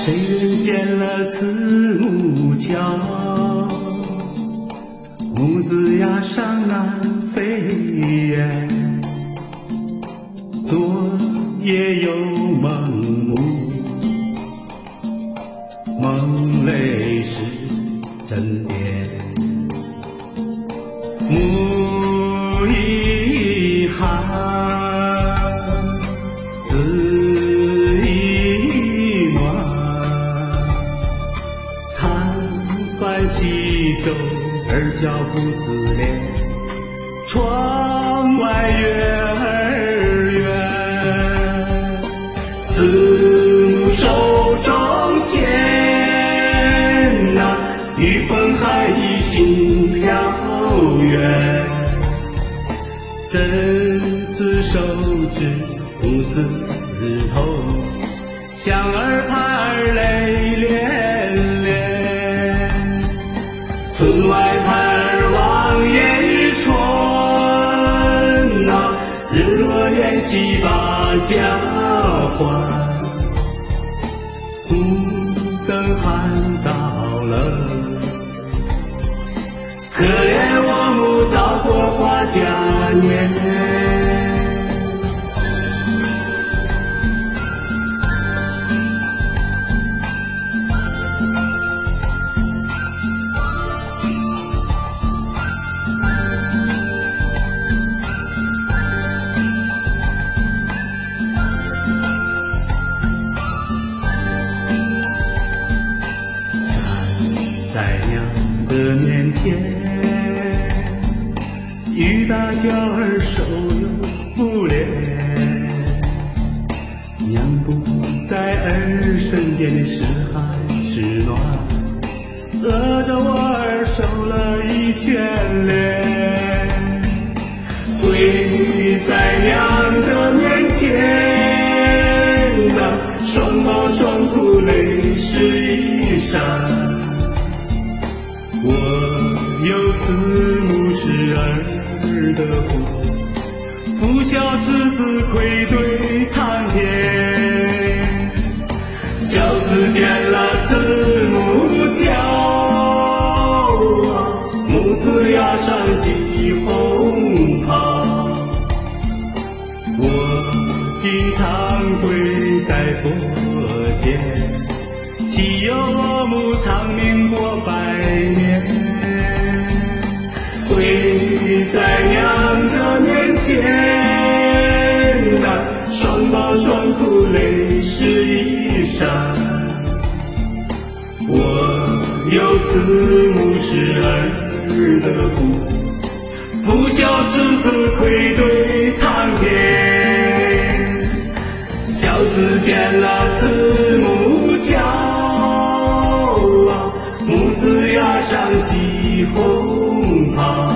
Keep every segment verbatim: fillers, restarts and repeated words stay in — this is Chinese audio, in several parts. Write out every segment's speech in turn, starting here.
谁人见了慈母桥？母子呀上南飞远，昨夜又梦母，梦泪是真点。母遗憾，子遗暖，参欢西洲儿小不思恋，窗外月儿圆，慈母手中线啊，雨风还已心飘远，真此手指不似头，想儿盼儿泪连连，村外盼儿望眼欲穿啊，日落怜惜把家还，孤灯寒早了，可怜我母早过花甲年。在娘的面前，与大娇儿手有不连，娘不在儿身边是寒是暖，饿着我儿受了一圈脸，跪在娘的面前啊，双胞双哭泪湿衣裳，我有慈母是儿的福，不孝之子愧对苍天，小子见了慈母娇，母子压上系红袍，我经常跪在佛前，祈求我母长命过百年，跪在娘的面前啊，双胞双哭泪湿衣裳，我有慈母是儿的福，不孝之子愧对苍天，小子见了慈母娇，母子压上系红袍，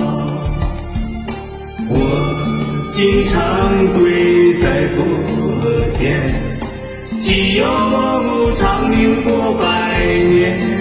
我经常跪在佛前，祈求我母长命过百年。